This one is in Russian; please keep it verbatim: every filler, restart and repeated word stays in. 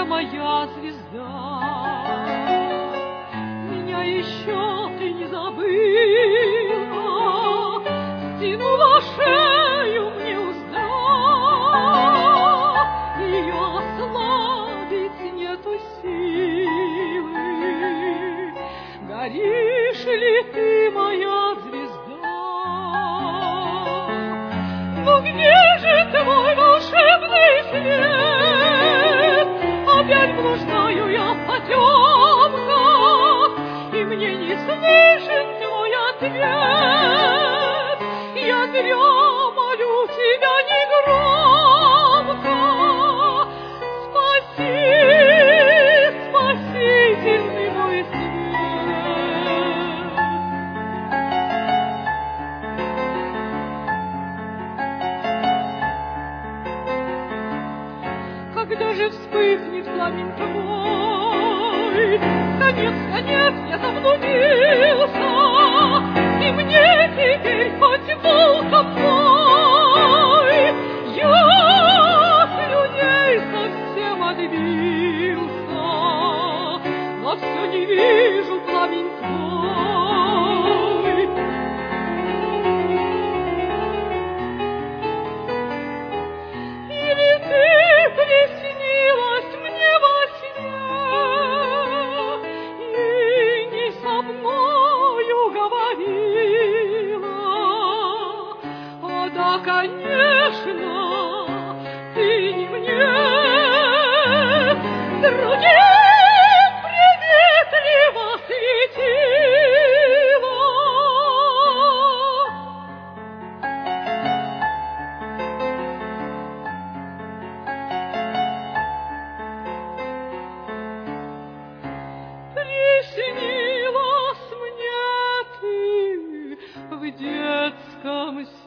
сердце моя звезда. Меня еще ты не забыла, стянула шею мне узда. Ее ослабить нету силы. Горишь ли ты, моя звезда? Ну где же твой волшебный свет? Опять блуждаю я в потемках, и мне не слышен твой ответ. Я зря молю тебя негромко. Спаси, спасительный мой свет. Когда же вспыхнет пламень твой? Конец, конец, я заблудился, и мне теперь хоть волком мой. Я слюней совсем отбился, но все не вижу пламень твой. Или ты приснилась мне во сне и не со мною говорила? О, да, конечно, ты не мне, другим приветливо светила. Приснилась мне ты в детском